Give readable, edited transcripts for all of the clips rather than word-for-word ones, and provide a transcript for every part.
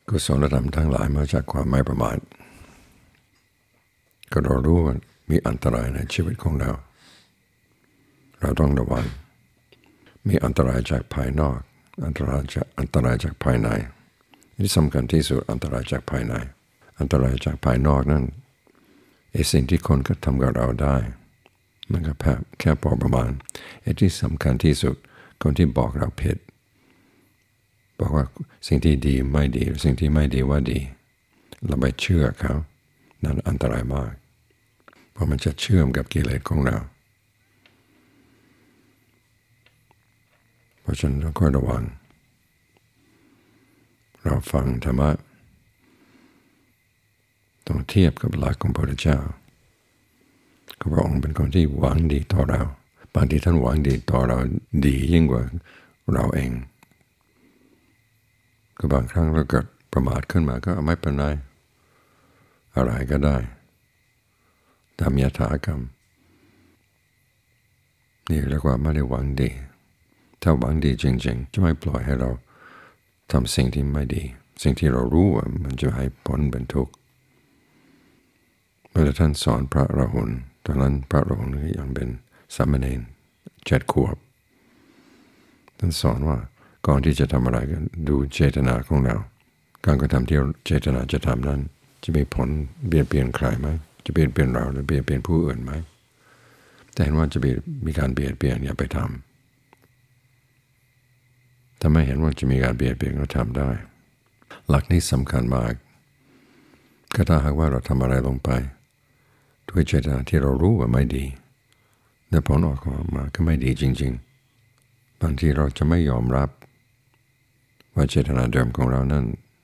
กุศลธรรมทั้งหลายมาจากความไม่ประมาทก็เรารู้ว่ามีอันตรายในชีวิตของเราต้องระวังมีอันตรายจากภายนอกอันตรายจากภายในที่สำคัญที่สุดอันตรายจากภายในอันตรายจากภายนอกนั่นสิ่งที่คนก็ทำกับเราได้มันก็แค่พอประมาณที่สำคัญที่สุดคนที่บอกเราผิดบอกว่าสิ่งที่ดีไม่ดีสิ่งที่ไม่ดีว่าดีเราไปเชื่อเขานั่นอันตรายมากเพราะมันจะเชื่อมกับกิเลสของเราเพราะฉะนั้นเราก็ระวังเราฟังธรรมะต้องเทียบกับหลักของพระพุทธเจ้าพระองค์เป็นคนที่หวังดีต่อเราบางทีท่านหวังดีต่อเราดียิ่งกว่าเราเองก็บางครั้งเราเกิดประมาทขึ้นมาก็ไม่เป็นไรอะไรก็ได้ตามยถากรรมนี่เรียกว่าไม่ได้หวังดีถ้าหวังดีจริงๆจะไม่ปล่อยให้เราทำสิ่งที่ไม่ดีสิ่งที่เรารู้ว่ามันจะให้ผลเป็นทุกข์เมื่อท่านสอนพระราหุลตอนนั้นพระราหุลยังเป็นสามเณร7 ขวบท่านสอนว่าก่อนที่จะทำอะไรกันดูเจตนาของเราการกระทำที่เจตนาจะทำนั้นจะมีผลเบียดเบียนใครไหมจะเบียดเบียนเราหรือเบียดเบียนผู้อื่นไหมแต่เห็นว่าจะมีการเบียดเบียนอย่าไปทำถ้าไม่เห็นว่าจะมีการเบียดเบียนก็ทำได้หลักนี้สำคัญมากก็ถ้าหากว่าเราทำอะไรลงไปด้วยเจตนาที่เรารู้ว่าไม่ดีแต่ผลออกมาก็ไม่ดีจริงๆบางทีเราจะไม่ยอมรับว่าเจตนาเดิมของเรานั้น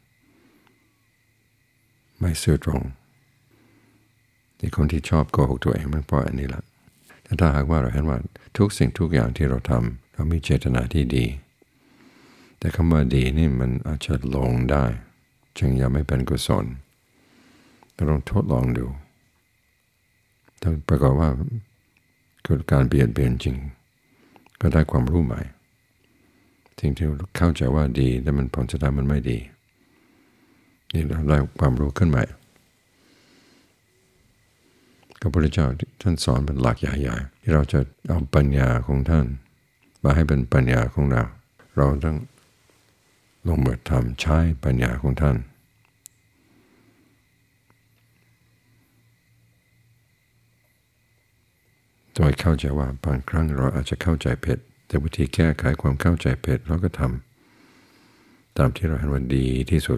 ไม่ซื่อตรงที่คนที่ชอบโกหกตัวเองมันเพราะอันนี้แหละแต่ถ้าหากว่าเราเห็นว่าทุกสิ่งทุกอย่างที่เราทำเรามีเจตนาที่ดีแต่คำว่าดีนี่มันอาจจะหลงได้จึงยังไม่เป็นกุศลเราต้องทดลองดูถ้าปรากฏว่าเกิดการเบียดเบียนจริงก็ได้ความรู้ใหม่สิ่งที่เข้าใจว่าดีแต่มันผลสุดท้ายมันไม่ดีนี่เราได้ความรู้ขึ้นใหม่พระพุทธเจ้าท่านสอนเป็นหลักใหญ่ๆที่เราจะเอาปัญญาของท่านมาให้เป็นปัญญาของเราเราต้องลงมือทำใช้ปัญญาของท่านโดยเข้าใจว่าบางครั้งเราอาจจะเข้าใจผิดแต่วิธีแก้ไขความเข้าใจผิดเราก็ทำตามที่เราเห็นว่าดีที่สุด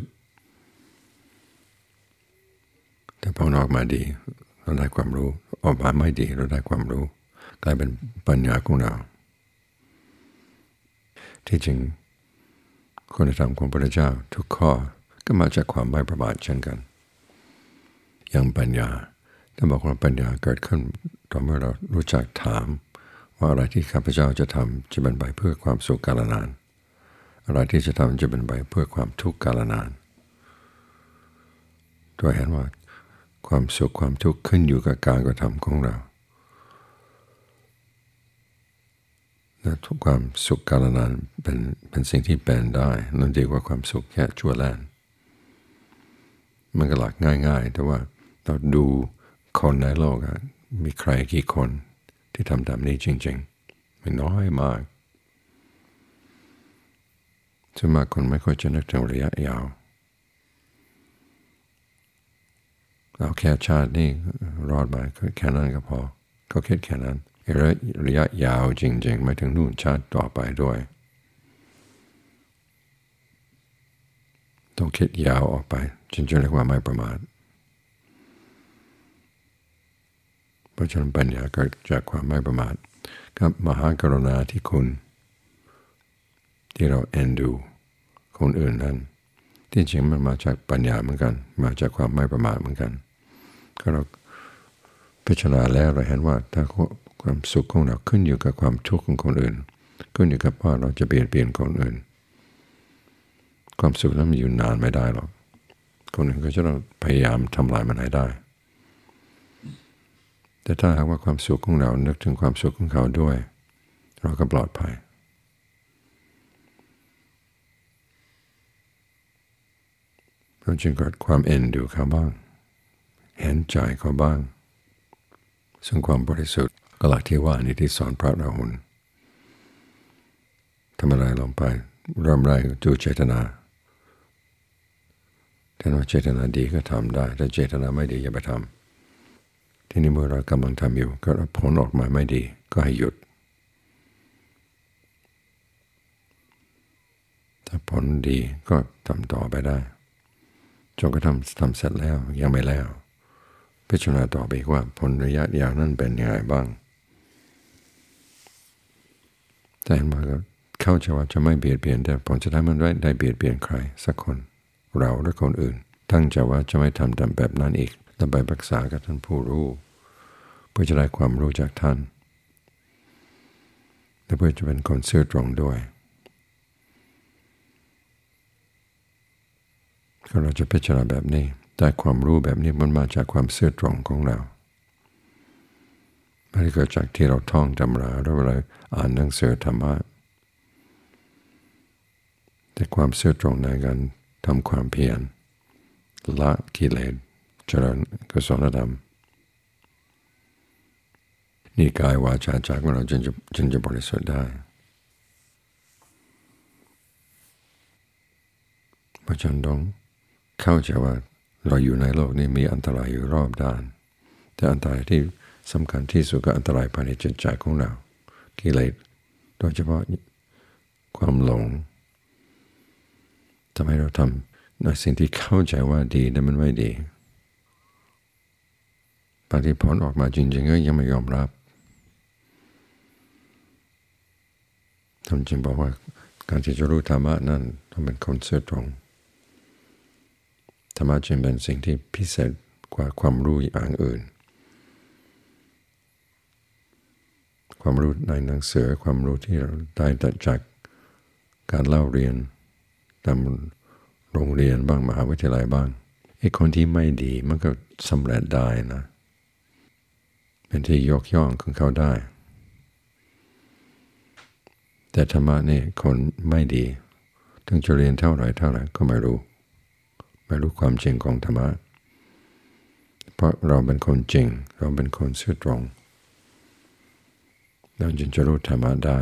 แต่พอออกมาดีเราได้ความรู้ออกมาไม่ดีเราได้ความรู้กลายเป็นปัญญาของเราที่จริงคุณธรรมของพระพุทธเจ้าทุกข้อก็มาจากความไม่ประมาทเช่นกันอย่างปัญญาถ้าบอกว่าปัญญาเกิดขึ้นต่อเมื่อเรารู้จักถามว่าอะไรที่ข้าพเจ้าจะทำจะเป็นไปเพื่อความสุขกาลนานอะไรที่จะทำจะเป็นไปเพื่อความทุกข์กาลนานโดยเห็นว่าความสุขความทุกข์ขึ้นอยู่กับการกระทำของเราและทุกความสุขกาลนานเป็นสิ่งที่เป็นได้นั่นดีกว่าความสุขแค่ชั่วแลนมันก็หลักง่ายๆแต่ว่าเราดูคนในโลกมีใครกี่คนที่ทำตามนี้จริงๆไม่น้อยมากส่วนมากคนไม่ค่อยจะนึกถึงระยะยาวเอาแค่ชาตินี่รอดมาแค่นั้นก็พอเขาคิดแค่นั้นระยะยาวจริงๆไม่ถึงนู่นชาติต่อไปด้วยต้องคิดยาวออกไปจึงจะเรียกว่าไม่ประมาทเพราะฉะนั้นปัญญาเกิดจากความไม่ประมาทกับมหากรุณาธิคุณที่เราเอ็นดูคนอื่นนั้นที่จริงมันมาจากปัญญาเหมือนกันมาจากความไม่ประมาทเหมือนกันก็เราพิจารณาแล้วเราเห็นว่าถ้าความสุขของเราขึ้นอยู่กับความทุกข์ของคนอื่นขึ้นอยู่กับว่าเราจะเบียดเบียนคนอื่นความสุขนั้นมันอยู่นานไม่ได้หรอกคนอื่นก็จะต้องพยายามทำลายมันให้ได้แต่ถ้าหากว่าความสุขของเรานึกถึงความสุขของเขาด้วยเราก็ปลอดภัยเราจึงเกิดความเอ็นดูเขาบ้างเห็นใจเขาบ้างซึ่งความบริสุทธิ์ก็หลักที่ว่านี่ที่สอนพระราหุลทำอะไรลงไปเริ่มแรกดูเจตนาถ้าว่าเจตนาดีก็ทำได้ถ้าเจตนาไม่ดีอย่าไปทำที่นี่เมื่อเรากำลังทำอยู่ก็ผลออกมาไม่ดีก็ให้หยุดถ้าผลดีก็ทำต่อไปได้จนกระทั่งทำเสร็จแล้วยังไม่แล้วพิจารณาต่อไปว่าผลระยะยาวนั้นเป็นยังไงบ้างแต่เห็นว่าเข้าใจว่าจะไม่เบียดเบียนแต่ผลจะทำมันได้เบียดเบียนใครสักคนเราและคนอื่นตั้งใจว่าจะไม่ทำตามแบบนั้นอีกแล้วไปปรึกษากับท่านผู้รู้เพื่อจะได้ความรู้จากท่านและเพื่อจะเป็นคนซื่อตรงด้วยก็เราจะพิจารณาแบบนี้แต่ความรู้แบบนี้มันมาจากความซื่อตรงของเราไม่ได้เกิดจากที่เราท่องตำราหรือเวลาอ่านหนังสือธรรมะแต่ความซื่อตรงในการทำความเพียรละกิเลสเจริญกุศลธรรมนี่กายวาจาใจของเราจึงจะบริสุทธิ์ได้เพราะฉะนั้นต้องเข้าใจว่าเราอยู่ในโลกนี้มีอันตรายอยู่รอบด้านแต่อันตรายที่สำคัญที่สุดก็อันตรายภายในจิตใจของเรากิเลสโดยเฉพาะความหลงทำให้เราทำในสิ่งที่เข้าใจว่าดีแต่มันไม่ดีบางทีผลออกมาจริงๆก็ยังไม่ยอมรับท่านจึงบอกว่าการที่จะรู้ธรรมะนั้นต้องเป็นคนซื่อตรงธรรมะจึงเป็นสิ่งที่พิเศษกว่าความรู้อย่างอื่นความรู้ในหนังสือความรู้ที่เราได้จากการเล่าเรียนตามโรงเรียนบ้างมหาวิทยาลัยบ้างไอ้คนที่ไม่ดีมันก็สำเร็จได้นะเป็นที่ยกย่องของเขาได้แต่ธรรมะนี่คนไม่ดีถึงจะเรียนเท่าไหร่ก็ไม่รู้ความจริงของธรรมะเพราะเราเป็นคนจริงเราเป็นคนซื่อตรงเราจึงจะรู้ธรรมะได้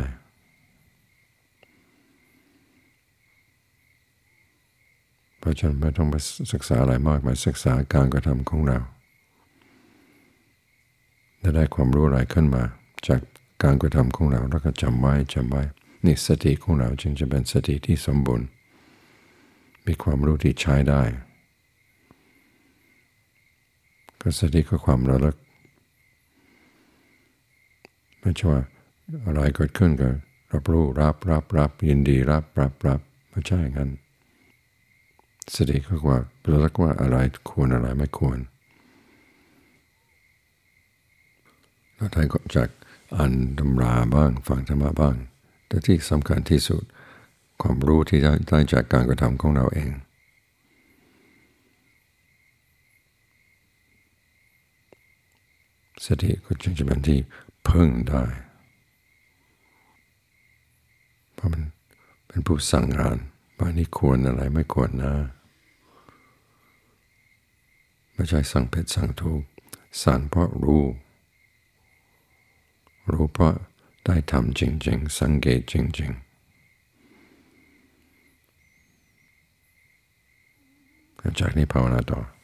เพราะฉะนั้นไม่ต้องไปศึกษาอะไรมากมาศึกษาการกระทำของเราจะได้ความรู้อะไรขึ้นมาจากการกระทำของเราแล้วก็จำไว้นี่สติของเราจึงจะเป็นสติที่สมบูรณ์มีความรู้ที่ใช้ได้ก็สติก็ความระลึกไม่ใช่ว่าอะไรเกิดขึ้นก็รับรู้รับยินดีรับไม่ใช่งั้นสติก็ว่าระลึกว่าอะไรควรอะไรไม่ควรเราได้จากอ่านตำราบ้างฟังธรรมะบ้างแต่ที่สำคัญที่สุดความรู้ที่ได้จากการกระทำของเราเองสติก็จึงจะเป็นที่พึ่งได้เพราะมันเป็นผู้สั่งงานว่านี่ควรอะไรไม่ควรนะไม่ใช่สั่งผิดสั่งถูกสั่งเพราะรู้เพราะได้ทำจริงๆสังเกตจริงๆจากนี้ภาวนาต่อ